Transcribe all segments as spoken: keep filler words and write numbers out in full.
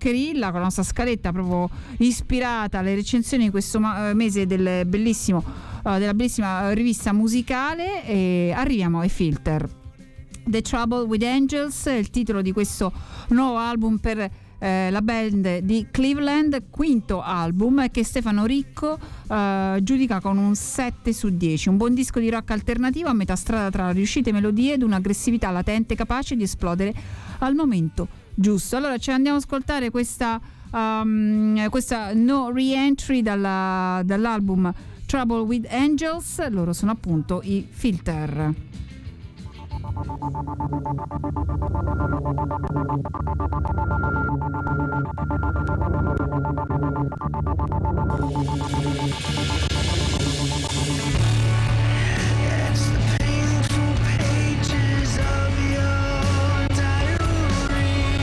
Rockerilla con la nostra scaletta proprio ispirata alle recensioni di questo ma- mese del bellissimo, uh, della bellissima rivista musicale, e arriviamo ai Filter. The Trouble with Angels è il titolo di questo nuovo album per eh, la band di Cleveland, quinto album che Stefano Ricco eh, giudica con un sette su dieci, un buon disco di rock alternativo a metà strada tra riuscite melodie ed un'aggressività latente capace di esplodere al momento giusto. Allora ci andiamo ad ascoltare questa, um, questa No Re-Entry dalla, dall'album Trouble with Angels. Loro sono appunto i Filter. It's the painful pages of your diary.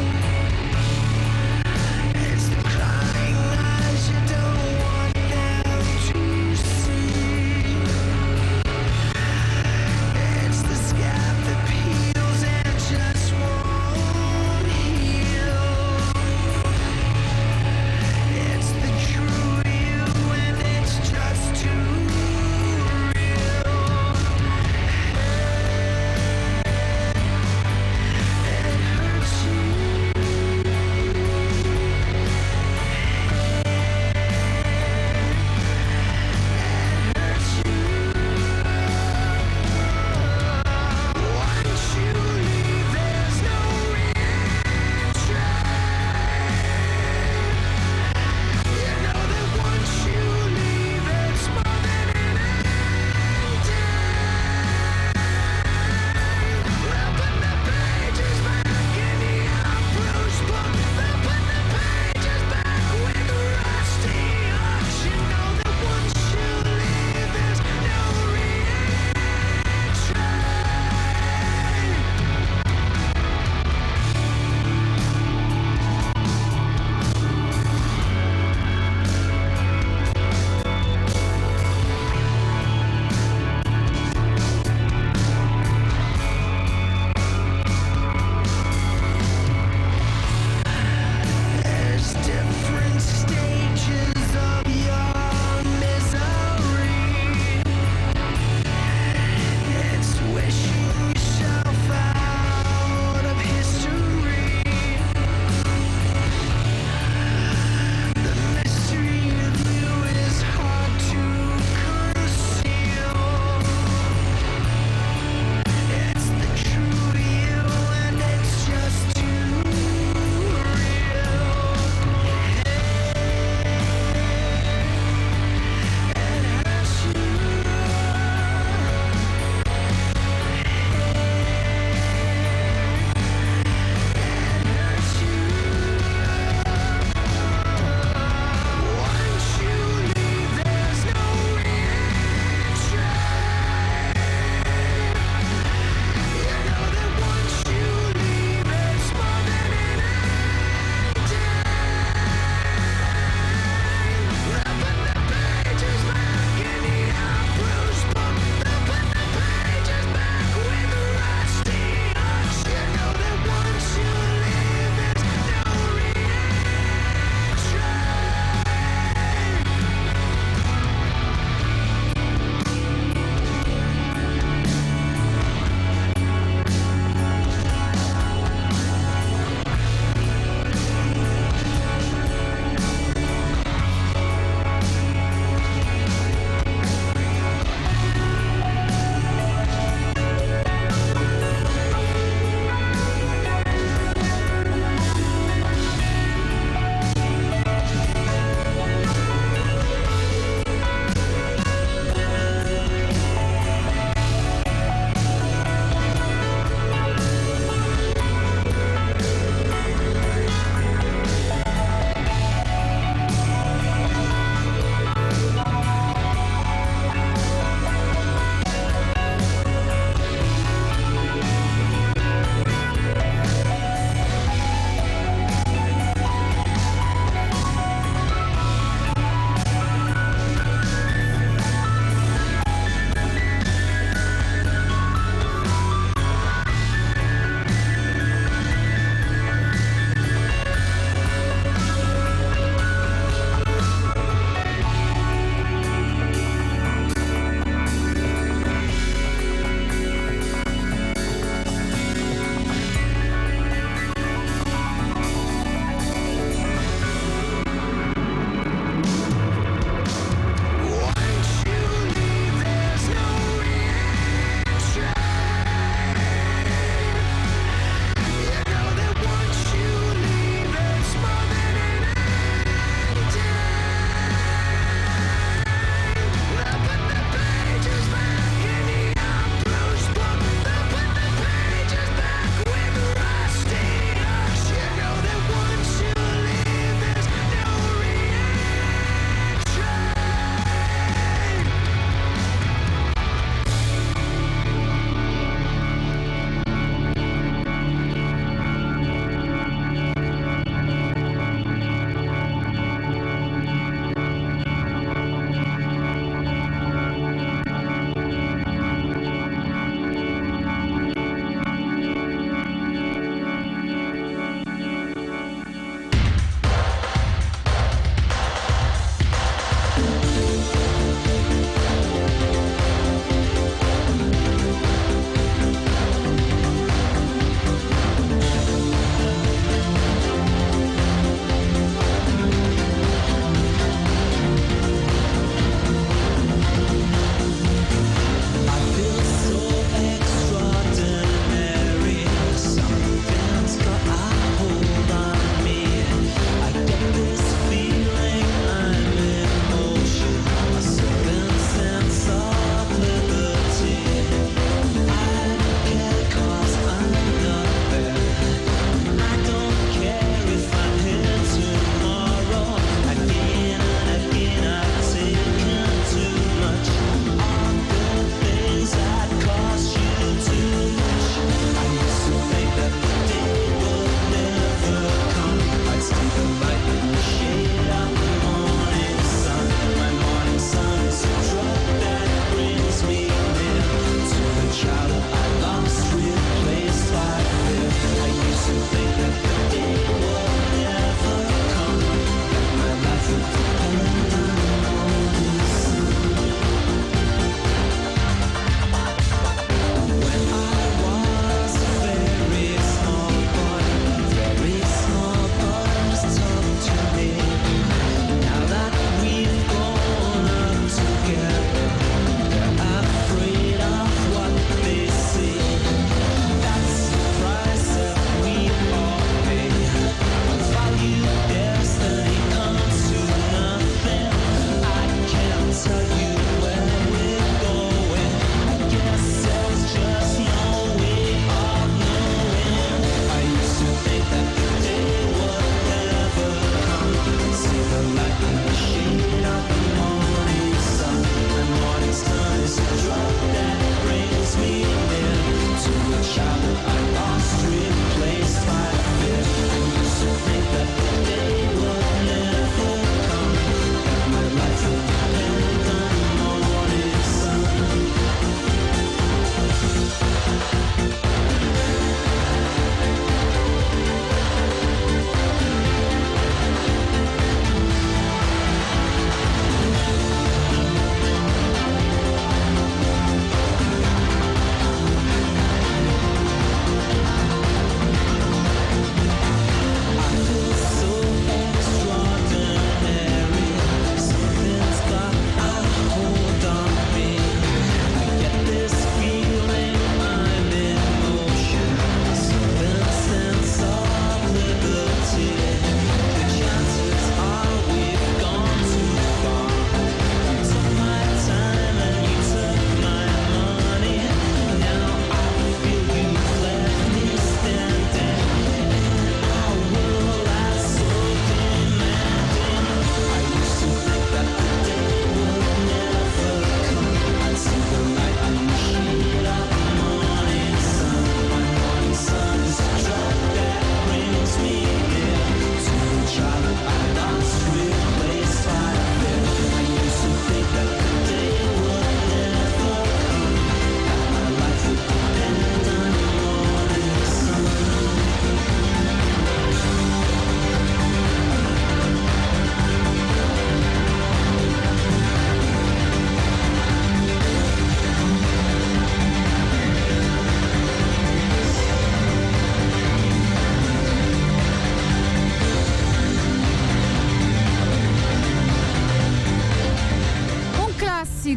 It's the crying eyes you don't want them to see. It's the scab that peels and just won't heal.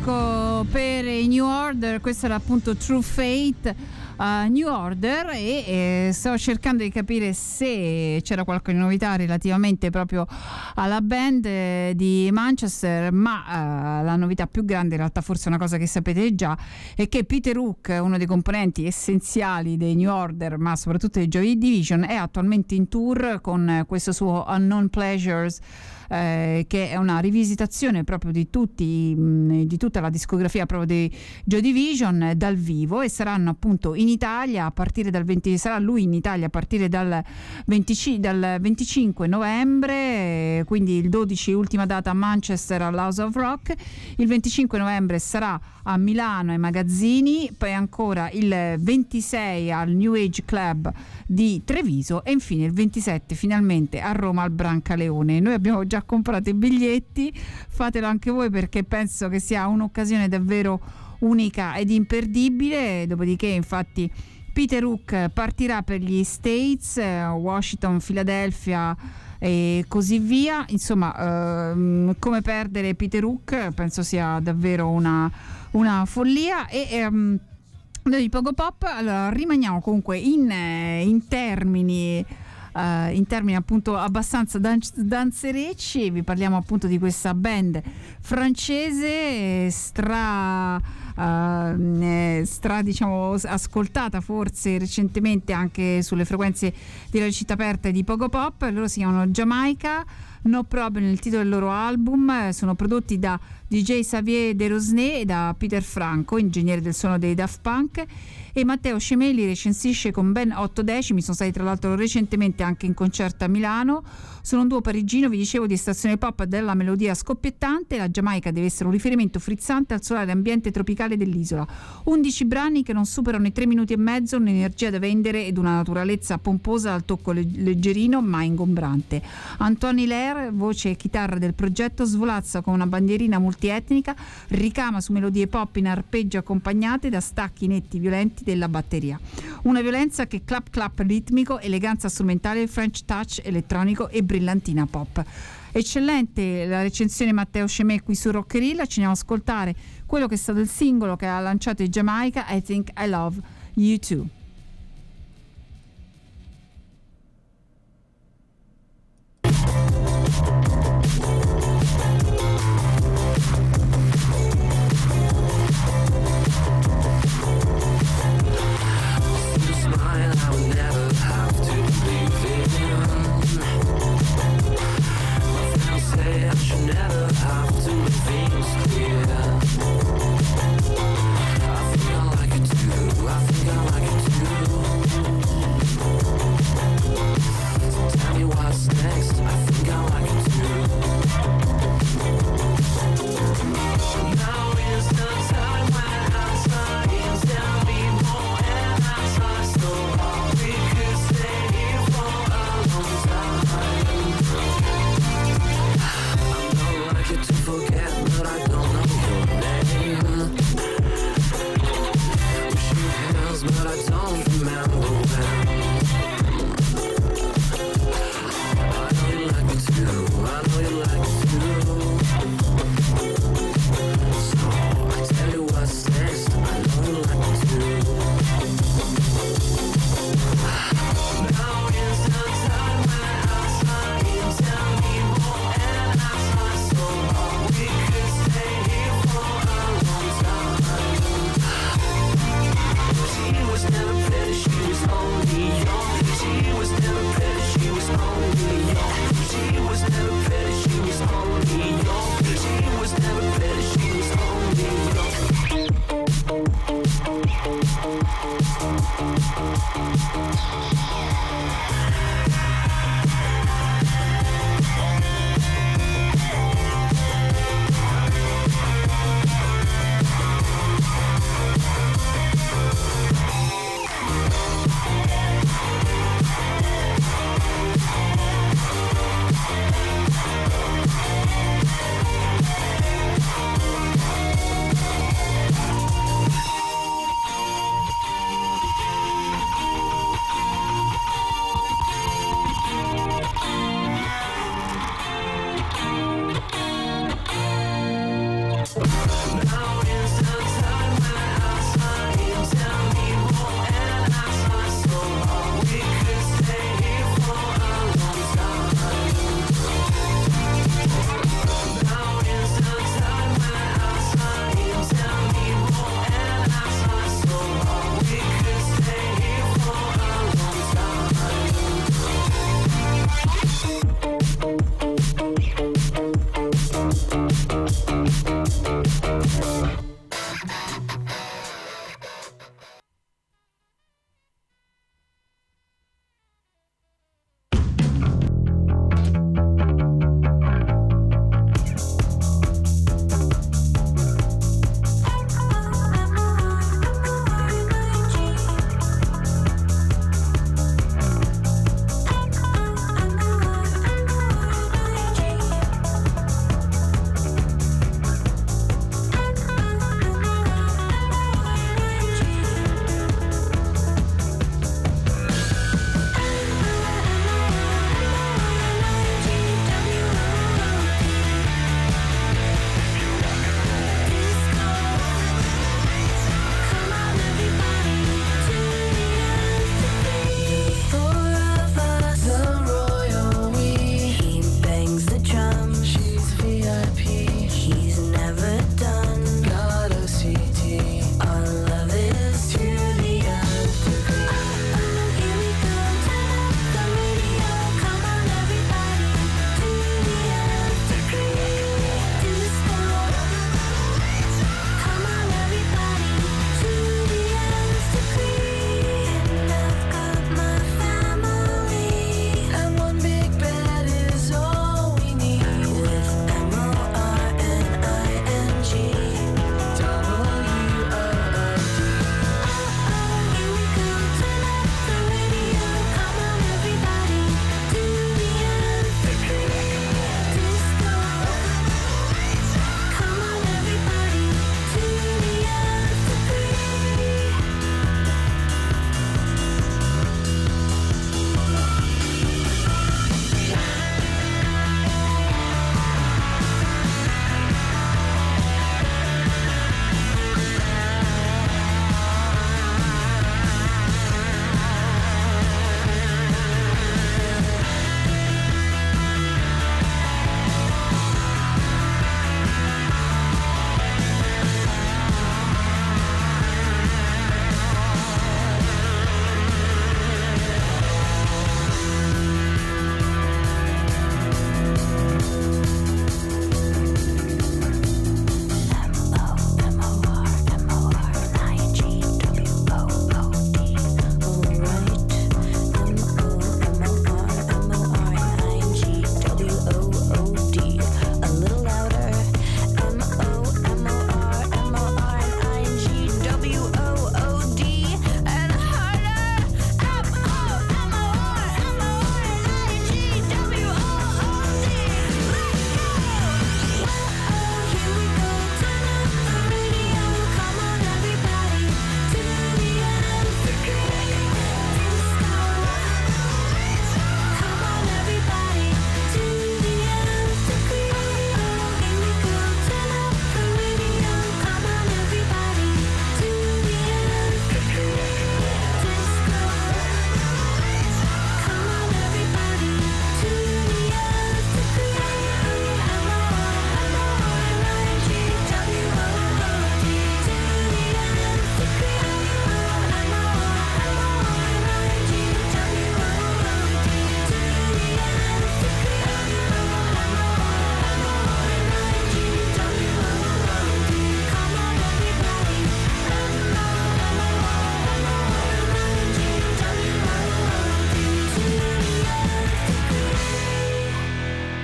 disco per i New Order, questo era appunto True Fate. Uh, New Order e eh, sto cercando di capire se c'era qualche novità relativamente proprio alla band eh, di Manchester, ma uh, la novità più grande, in realtà forse è una cosa che sapete già, è che Peter Hook, uno dei componenti essenziali dei New Order ma soprattutto dei Joy Division, è attualmente in tour con questo suo Unknown Pleasures, Eh, che è una rivisitazione proprio di tutti mh, di tutta la discografia proprio dei Joy Division eh, dal vivo, e saranno appunto in Italia a partire dal venti sarà lui in Italia a partire dal, venticinque, dal venticinque novembre, eh, quindi il dodici ultima data a Manchester all'House of Rock, il venticinque novembre sarà a Milano ai Magazzini, poi ancora il ventisei al New Age Club di Treviso e infine il ventisette finalmente a Roma al Brancaleone. Noi abbiamo già comprato i biglietti, fatelo anche voi perché penso che sia un'occasione davvero unica ed imperdibile. Dopodiché infatti Peter Hook partirà per gli States, Washington, Philadelphia e così via, insomma ehm, come perdere Peter Hook penso sia davvero una, una follia. E ehm, noi di Pogo Pop allora rimaniamo comunque in, in termini Uh, in termini appunto abbastanza dan- danzerecci. Vi parliamo appunto di questa band francese stra uh, stra diciamo ascoltata forse recentemente anche sulle frequenze della città aperta di Pogo Pop. Loro si chiamano Jamaica, No Problem il titolo del loro album. Sono prodotti da D J Xavier Desrosnay e da Peter Franco, ingegnere del suono dei Daft Punk, e Matteo Scemelli recensisce con ben otto decimi. Sono stati tra l'altro recentemente anche in concerto a Milano. Sono un duo parigino, vi dicevo, di stazione pop della melodia scoppiettante. La Giamaica deve essere un riferimento frizzante al solare ambiente tropicale dell'isola. undici brani che non superano i tre minuti e mezzo, un'energia da vendere ed una naturalezza pomposa al tocco leggerino ma ingombrante. Anthony Lair, voce e chitarra del progetto, svolazza con una bandierina multietnica, ricama su melodie pop in arpeggio accompagnate da stacchi netti violenti della batteria. Una violenza che clap clap ritmico, eleganza strumentale, French touch elettronico e brillantina pop. Eccellente la recensione Matteo Scemè qui su Rockerilla. Ci andiamo ad ascoltare quello che è stato il singolo che ha lanciato in Giamaica, I Think I Love You Too. I think I like it too.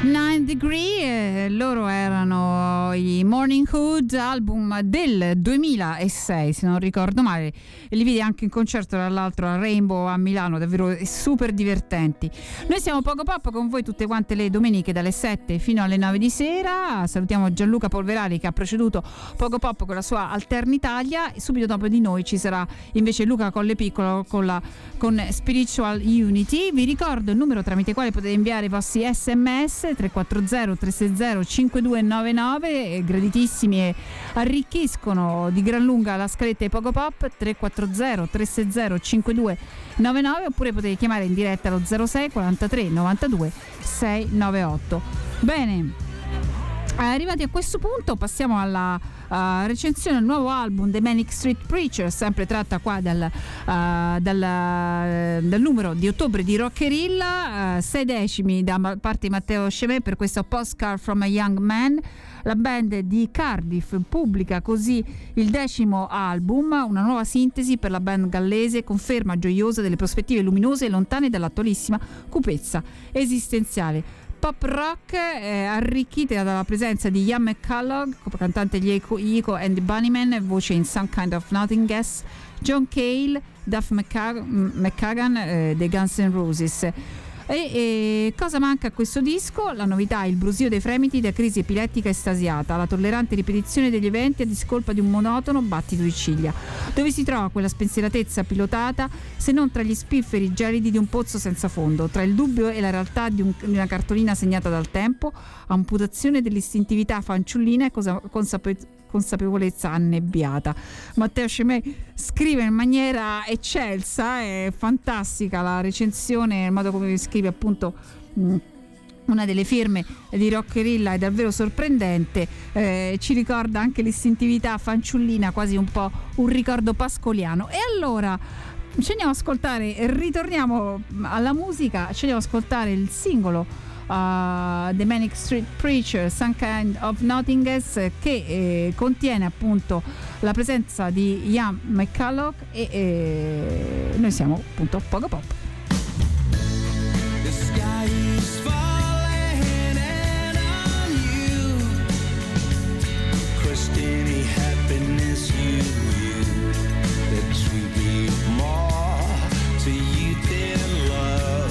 Nine Degree, eh, loro erano i Morning Hood, album del duemilasei se non ricordo male, e li vidi anche in concerto tra l'altro a Rainbow a Milano, davvero super divertenti. Noi siamo Pogo Pop con voi tutte quante le domeniche dalle sette fino alle nove di sera. Salutiamo Gianluca Polverari che ha preceduto Pogo Pop con la sua Alternitalia, e subito dopo di noi ci sarà invece Luca Collepiccolo con, la, con Spiritual Unity. Vi ricordo il numero tramite il quale potete inviare i vostri sms: tre quattro zero tre sei zero cinque due nove nove, graditissimi e arricchiscono di gran lunga la scaletta di Pogo Pop. Tre quattro zero tre sei zero cinque due nove nove, oppure potete chiamare in diretta allo zero sei quarantatré novantadue seicentonovantaotto. Bene, arrivati a questo punto passiamo alla uh, recensione del nuovo album The Manic Street Preacher, sempre tratta qua dal, uh, dal, uh, dal numero di ottobre di Rockerilla, uh, sei decimi da parte di Matteo Chemet per questo Postcard from a Young Man. La band di Cardiff pubblica così il decimo album, una nuova sintesi per la band gallese, conferma gioiosa delle prospettive luminose e lontane dall'attualissima cupezza esistenziale. Pop rock eh, arricchite dalla presenza di Ian McCulloch, cantante di Echo, Echo and the Bunnymen, voce in Some Kind of Nothingness, John Cale, Duff McKagan eh, dei Guns N' Roses. E, e cosa manca a questo disco? La novità è il brusio dei fremiti da crisi epilettica estasiata, la tollerante ripetizione degli eventi a discolpa di un monotono battito di ciglia. Dove si trova quella spensieratezza pilotata se non tra gli spifferi gelidi di un pozzo senza fondo, tra il dubbio e la realtà di, un, di una cartolina segnata dal tempo, amputazione dell'istintività fanciullina e cosa, consape, consapevolezza annebbiata. Matteo Chemet scrive in maniera eccelsa, è fantastica la recensione, il modo come scrive appunto mh, una delle firme di Rockerilla è davvero sorprendente, eh, ci ricorda anche l'istintività fanciullina, quasi un po' un ricordo pascoliano. E allora ci andiamo ad ascoltare, ritorniamo alla musica, ci andiamo ad ascoltare il singolo Uh, The Manic Street Preacher, Some Kind of Nothingness, che eh, contiene appunto la presenza di Ian McCulloch e eh, noi siamo appunto Pogo Pop. The sky is falling and on you, crushed any happiness you knew, that sweet me more to you than love.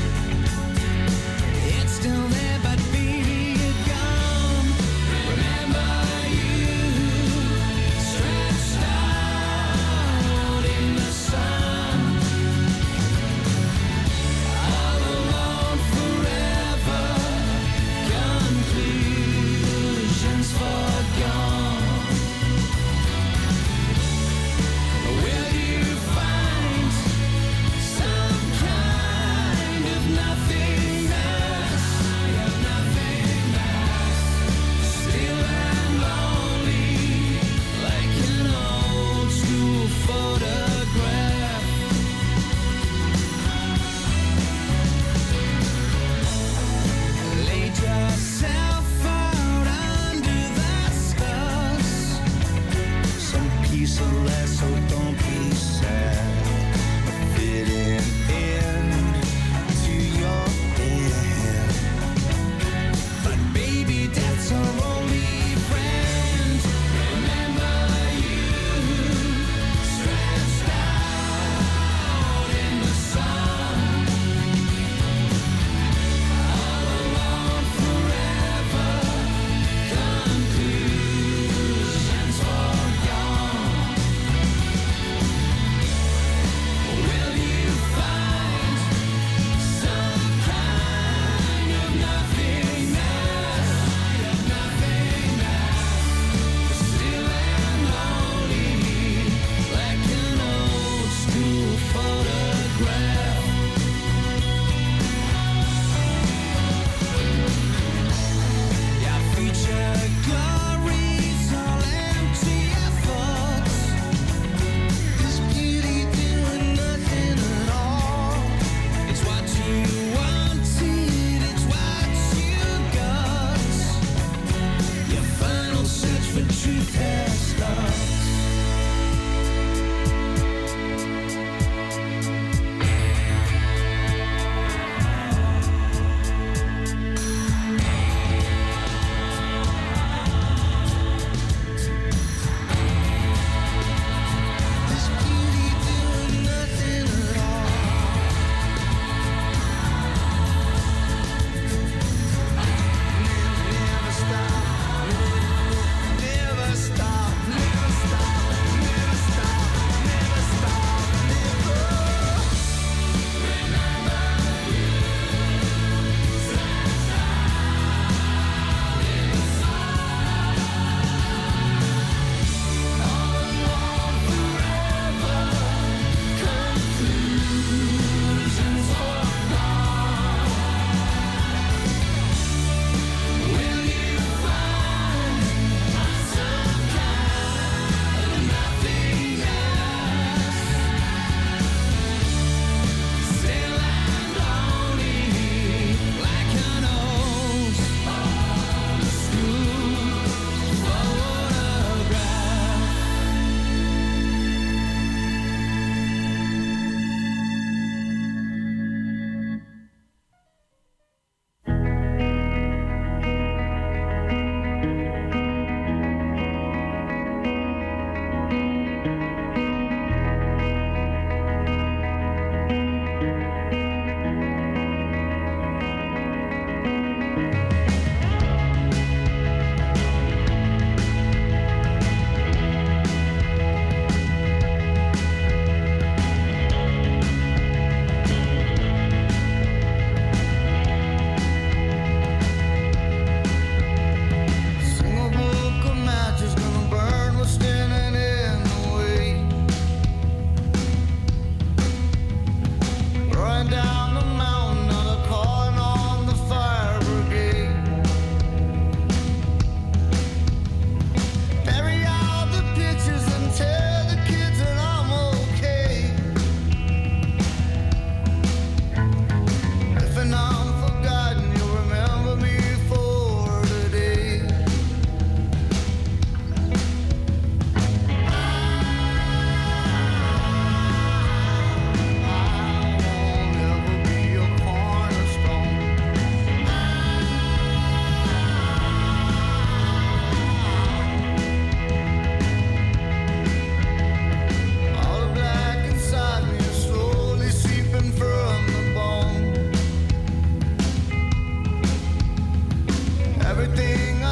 It's still there, but baby, you're gone. Remember you, stretched out in the sun.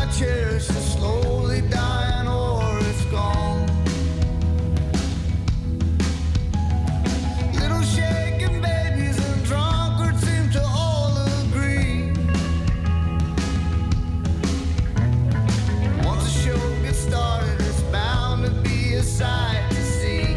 cherish is slowly dying or it's gone. Little shaking babies and drunkards seem to all agree. Once the show gets started, it's bound to be a sight to see.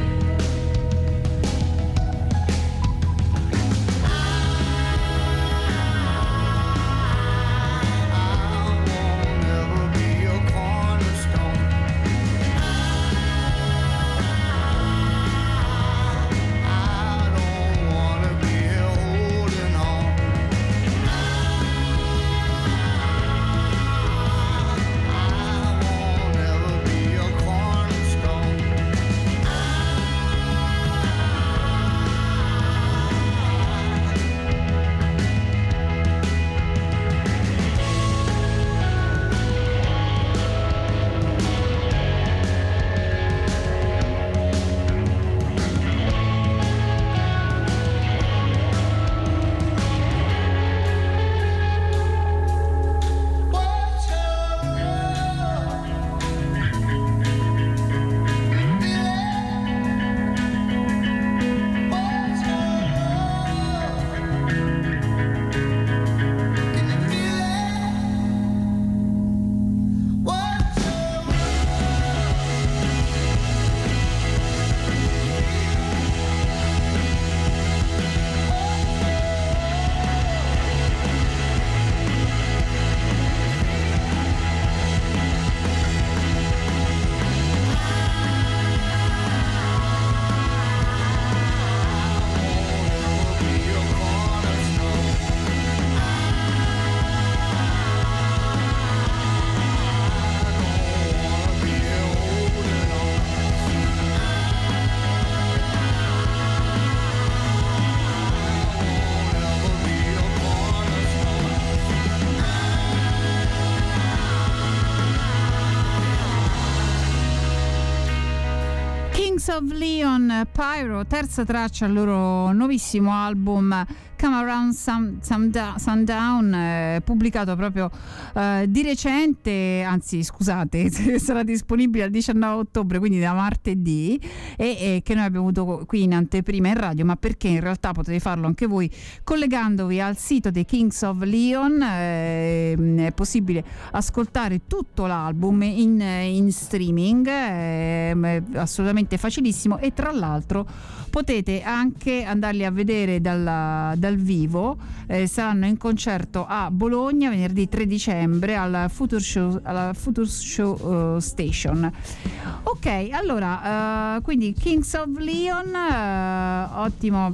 of Leon, Pyro, terza traccia al loro nuovissimo album Come Around Sun, Sun, Sundown, eh, pubblicato proprio eh, di recente, anzi scusate, sarà disponibile il diciannove ottobre, quindi da martedì, e, e che noi abbiamo avuto qui in anteprima in radio, ma perché in realtà potete farlo anche voi collegandovi al sito dei Kings of Leon. Eh, è possibile ascoltare tutto l'album in, in streaming, eh, assolutamente facilissimo, e tra l'altro potete anche andarli a vedere dal, dal vivo. Eh, saranno in concerto a Bologna venerdì tre dicembre al Future Show, alla Future Show uh, Station. Ok, allora uh, quindi Kings of Leon, uh, ottimo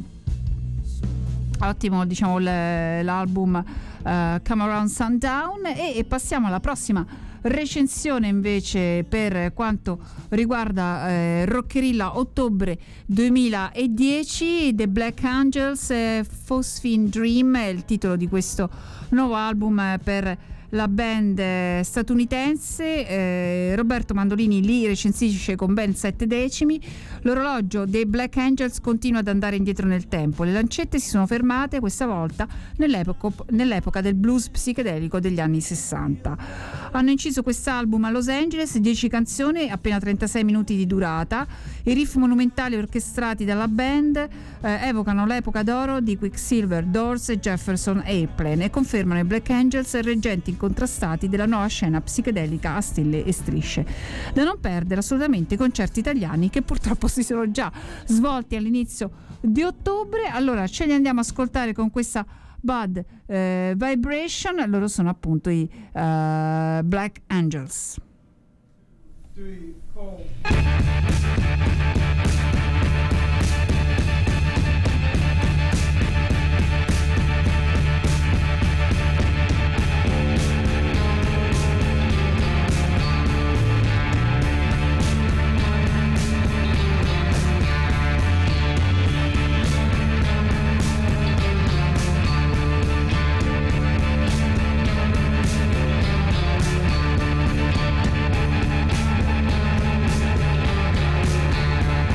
ottimo diciamo l- l'album uh, Come Around Sundown, e, e passiamo alla prossima recensione invece per quanto riguarda eh, Rockerilla ottobre duemiladieci. The Black Angels, eh, Phosphine Dream è il titolo di questo nuovo album eh, per la band eh, statunitense. eh, Roberto Mandolini li recensisce con ben sette decimi. L'orologio dei Black Angels continua ad andare indietro nel tempo, le lancette si sono fermate questa volta nell'epoca, nell'epoca del blues psichedelico degli anni sessanta. Hanno inciso quest'album a Los Angeles, dieci canzoni, appena trentasei minuti di durata. I riff monumentali orchestrati dalla band eh, evocano l'epoca d'oro di Quicksilver, Doors e Jefferson Airplane e confermano i Black Angels reggenti incontrastati della nuova scena psichedelica a stelle e strisce. Da non perdere assolutamente i concerti italiani, che purtroppo si sono già svolti all'inizio di ottobre. Allora ce li andiamo a ascoltare con questa Bad eh, Vibration. Loro sono appunto i uh, Black Angels. Three, four. Thank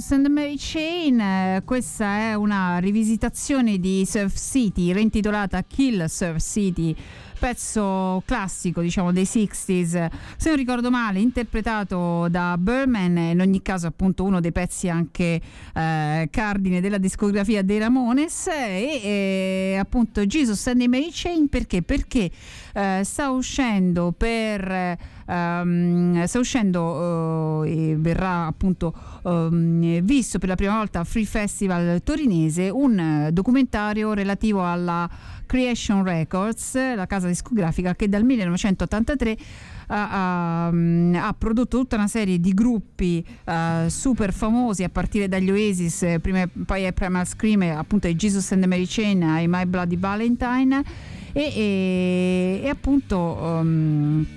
Jesus and the Mary Chain. Eh, questa è una rivisitazione di Surf City reintitolata Kill Surf City, pezzo classico diciamo dei sessanta, se non ricordo male interpretato da Birdman, in ogni caso appunto uno dei pezzi anche eh, cardine della discografia dei Ramones. E, e appunto Jesus and the Mary Chain perché? Perché eh, sta uscendo per Um, sta uscendo uh, e verrà appunto um, visto per la prima volta al Free Festival torinese un uh, documentario relativo alla Creation Records, la casa discografica che dal millenovecentottantatré ha, ha, ha prodotto tutta una serie di gruppi uh, super famosi a partire dagli Oasis, prima, poi ai Primal Scream, appunto ai Jesus and the Mary Chain, ai My Bloody Valentine e, e, e appunto um,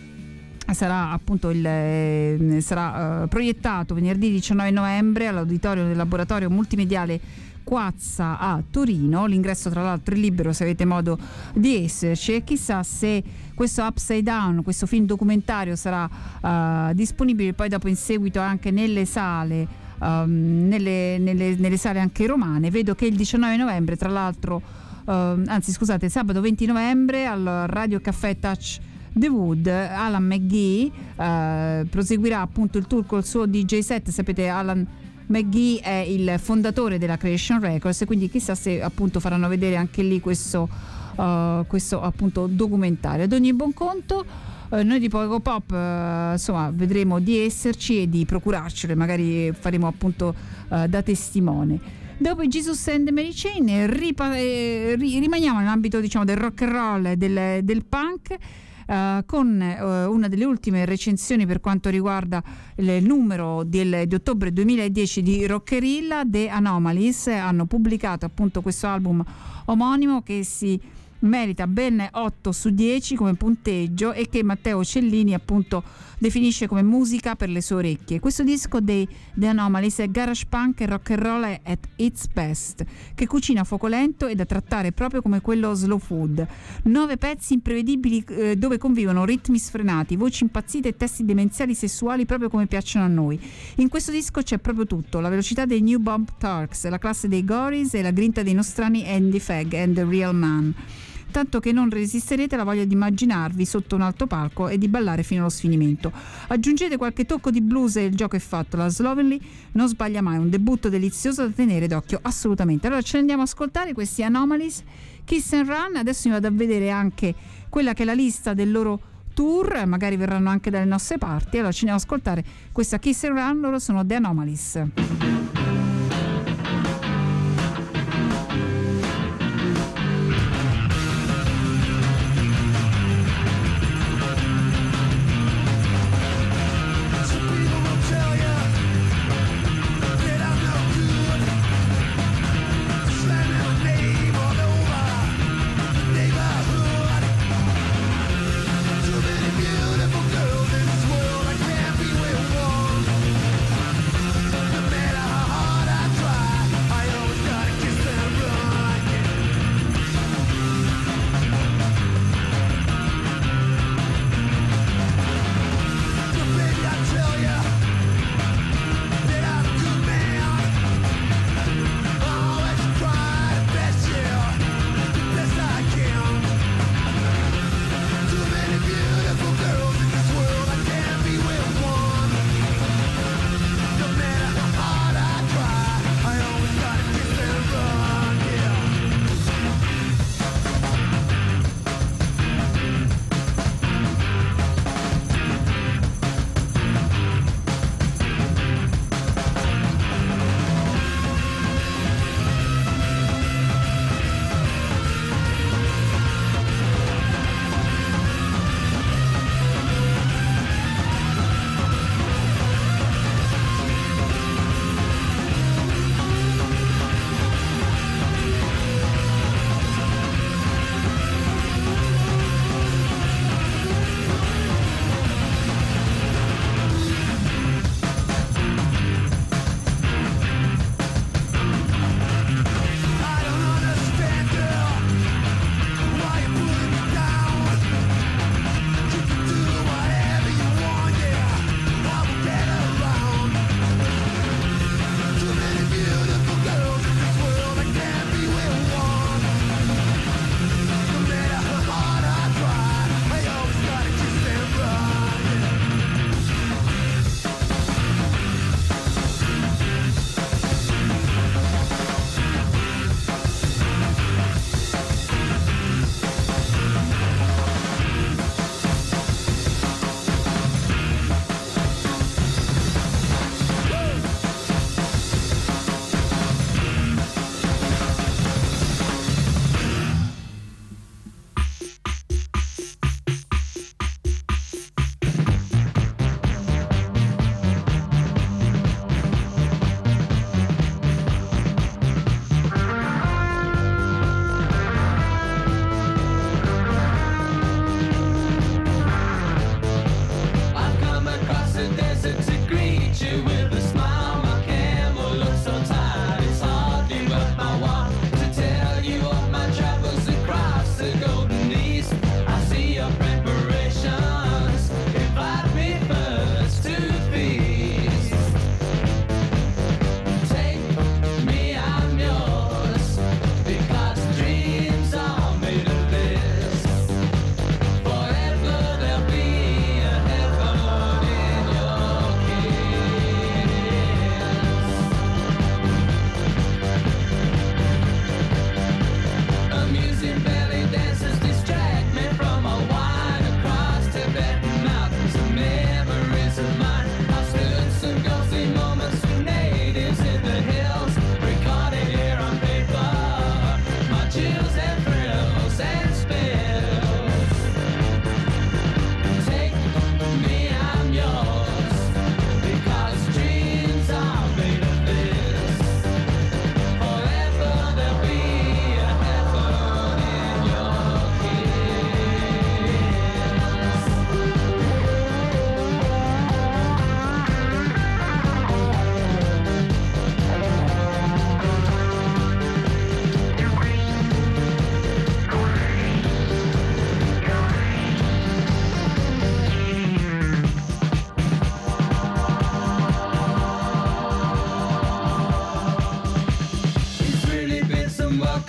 sarà appunto il eh, sarà uh, proiettato venerdì diciannove novembre all'auditorio del laboratorio multimediale Quazza a Torino. L'ingresso tra l'altro è libero se avete modo di esserci, e chissà se questo Upside Down, questo film documentario sarà uh, disponibile poi dopo in seguito anche nelle sale um, nelle, nelle, nelle sale anche romane. Vedo che il diciannove novembre tra l'altro uh, anzi scusate sabato venti novembre al Radio Caffè Touch The Wood Alan McGee eh, proseguirà appunto il tour col suo D J set. Sapete, Alan McGee è il fondatore della Creation Records, quindi chissà se appunto faranno vedere anche lì questo, uh, questo appunto documentario. Ad ogni buon conto uh, noi di Poco Pop uh, insomma vedremo di esserci e di procurarcelo, magari faremo appunto uh, da testimone. Dopo i Jesus and the Mary Chain ripa- eh, ri- rimaniamo nell'ambito diciamo del rock and roll e del, del punk. Uh, con uh, una delle ultime recensioni per quanto riguarda il numero del, di ottobre duemiladieci di Rockerilla, The Anomalies hanno pubblicato appunto questo album omonimo che si merita ben otto su dieci come punteggio e che Matteo Cellini appunto definisce come musica per le sue orecchie. Questo disco dei The Anomalies è garage punk e rock and roll at its best, che cucina a fuoco lento e da trattare proprio come quello slow food. Nove pezzi imprevedibili eh, dove convivono ritmi sfrenati, voci impazzite e testi demenziali sessuali proprio come piacciono a noi. In questo disco c'è proprio tutto: la velocità dei New Bomb Turks, la classe dei Gories e la grinta dei nostrani Andy Fag and The Real Man. Tanto che non resisterete alla voglia di immaginarvi sotto un altoparco e di ballare fino allo sfinimento. Aggiungete qualche tocco di blues e il gioco è fatto. La Slovenly non sbaglia mai, un debutto delizioso da tenere d'occhio assolutamente. Allora ce ne andiamo a ascoltare questi Anomalies, Kiss and Run. Adesso mi vado a vedere anche quella che è la lista del loro tour, magari verranno anche dalle nostre parti. Allora ci andiamo ad ascoltare questa Kiss and Run, loro sono The Anomalies. Beautiful girl that can't be with one. No matter how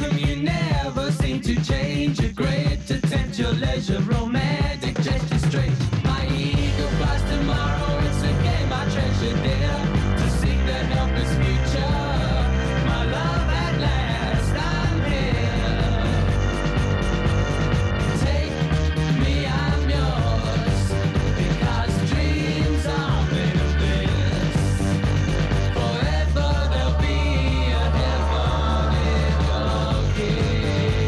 perfume, you never seem to change. You're great to tempt your leisure, romantic gesture straight. My ego flies tomorrow, it's a game I treasure, dear, to seek the helpless future. My love, at last I'm here. Take me, I'm yours, because dreams are made of this. Forever there'll be a heaven in your kiss.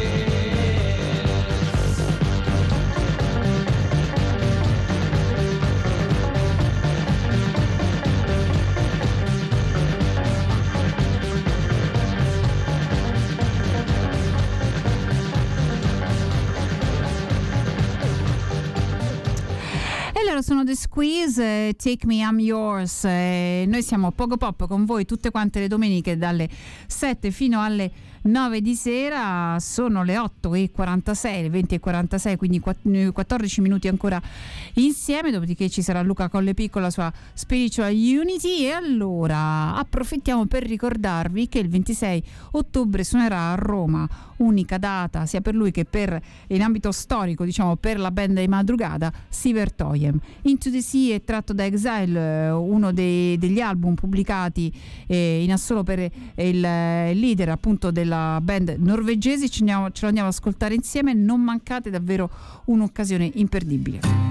E loro sono The Squeeze, eh, Take Me I'm Yours. Eh, noi siamo Pogo Pop con voi tutte quante le domeniche dalle sette fino alle nove di sera. Sono le otto e quarantasei, le venti e quarantasei, quindi quattordici minuti ancora insieme, dopodiché ci sarà Luca Collepi con la sua Spiritual Unity. E allora approfittiamo per ricordarvi che il ventisei ottobre suonerà a Roma, unica data sia per lui che per, in ambito storico, diciamo, per la band di Madrugada, Siver Toyem. Into the Sea è tratto da Exile, uno dei, degli album pubblicati eh, in assoluto per il leader appunto della band norvegese. Ce, andiamo, ce lo andiamo ad ascoltare insieme, non mancate, davvero un'occasione imperdibile.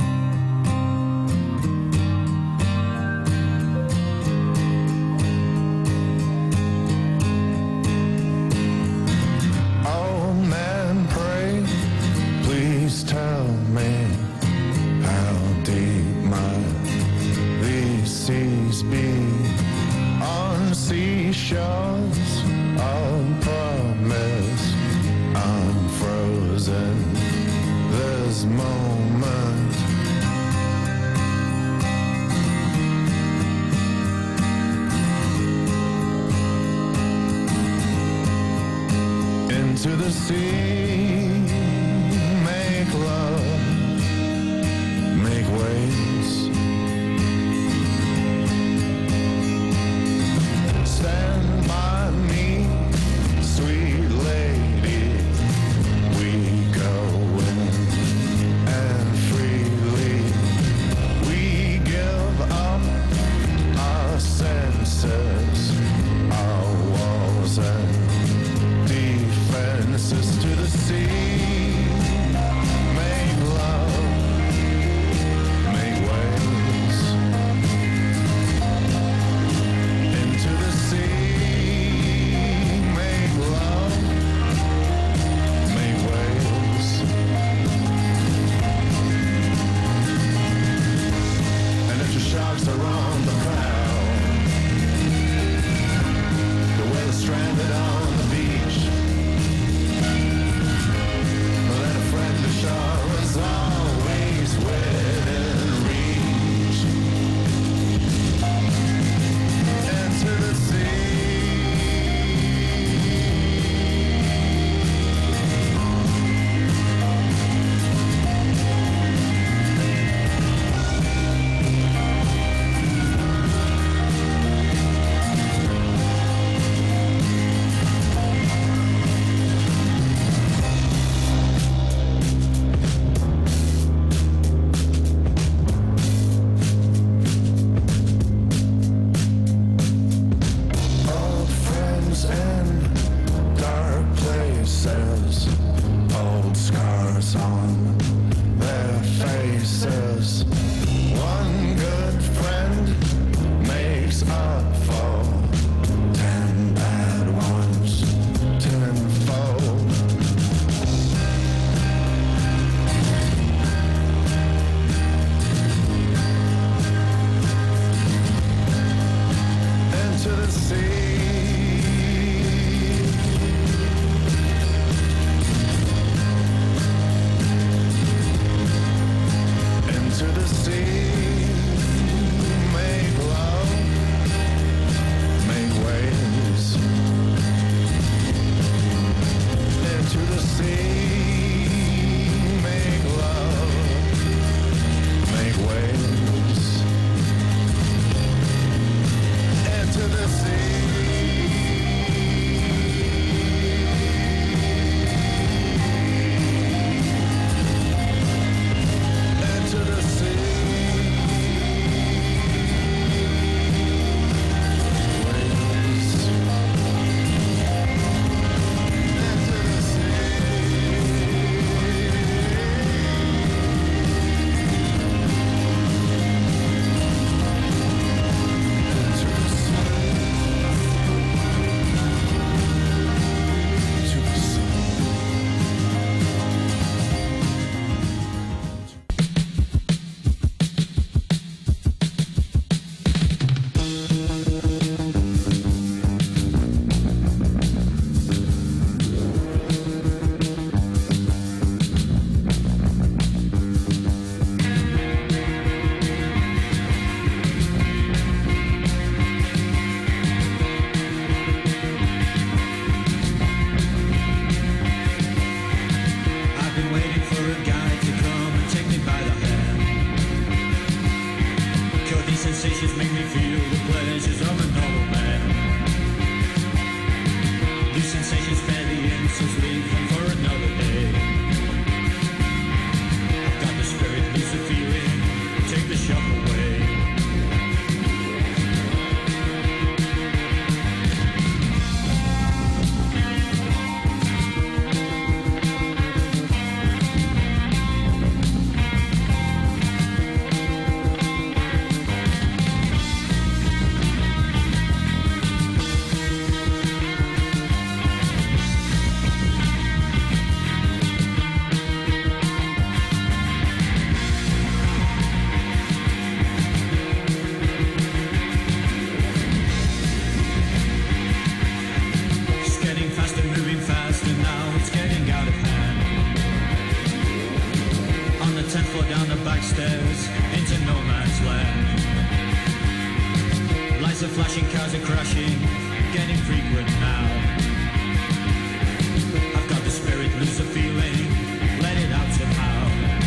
Tell me how deep might these seas be on seashores of promise unfrozen this moment. Into the sea, make love, make waves. Stand by me, sweet lady. We go in and freely we give up our senses, our walls and defenses to the sea. stairs into no man's land. Lights are flashing, cars are crashing, getting frequent now. I've got the spirit, lose the feeling, let it out somehow.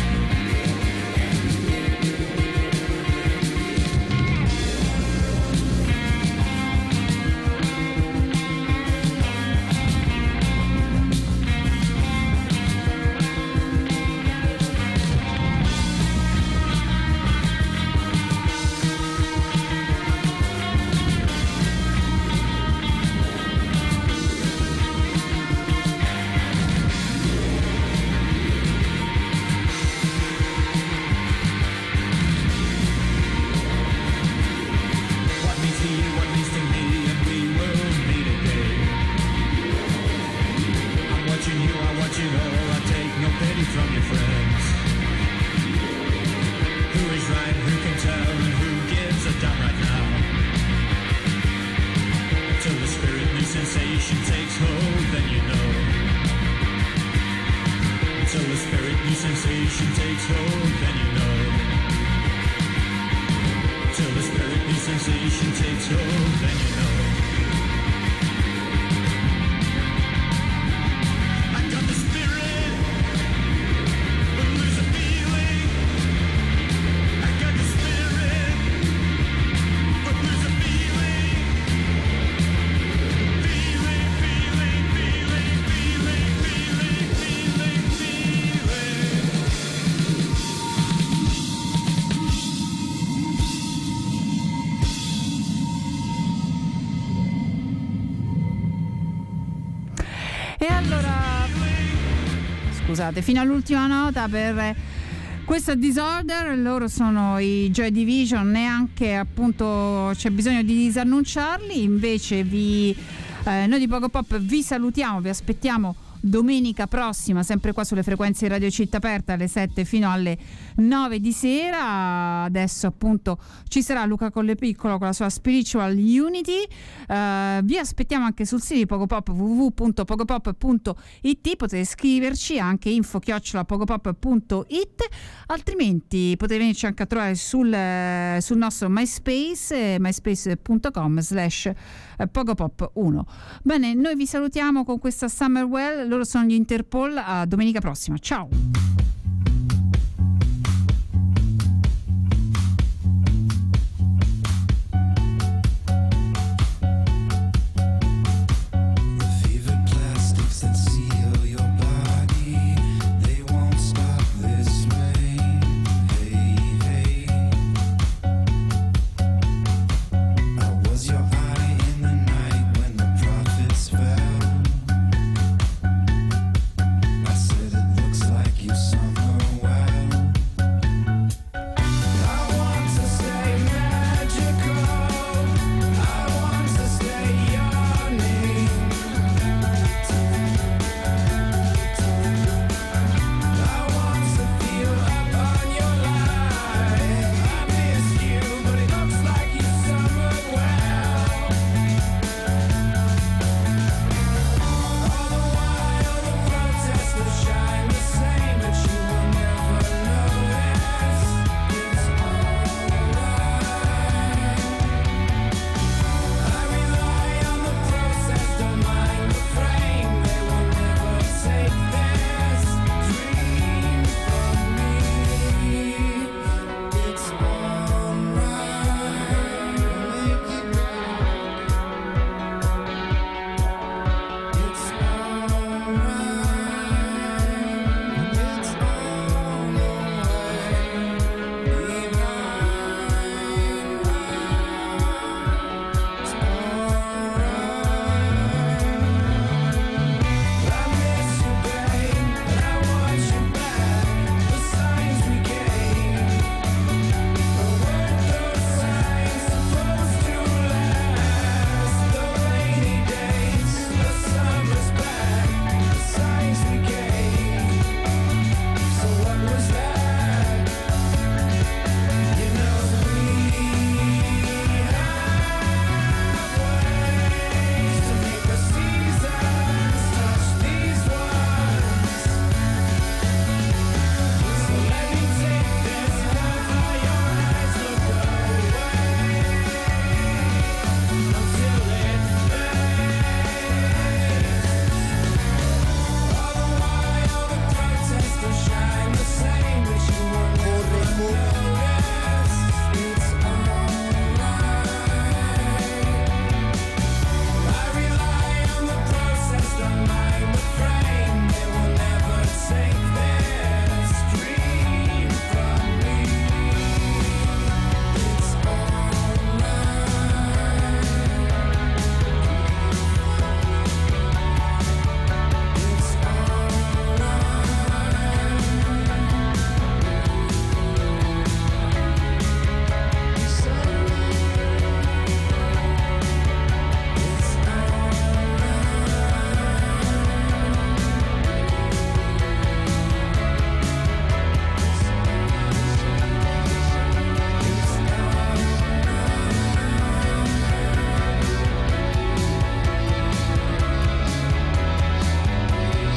Scusate, fino all'ultima nota per questa Disorder. Loro sono i Joy Division, neanche appunto c'è bisogno di disannunciarli. Invece vi eh, noi di Pogo Pop vi salutiamo, vi aspettiamo domenica prossima sempre qua sulle frequenze di Radio Città Aperta alle sette fino alle nove di sera. Adesso appunto ci sarà Luca Collepiccolo con la sua Spiritual Unity. Uh, vi aspettiamo anche sul sito di Pogopop w w w punto pogopop punto i t, potete scriverci anche info chiocciola pogopop punto i t, altrimenti potete venirci anche a trovare sul, sul nostro MySpace, myspace punto com slash pogopop uno. Bene, noi vi salutiamo con questa Summerwell, loro sono gli Interpol. A domenica prossima, ciao.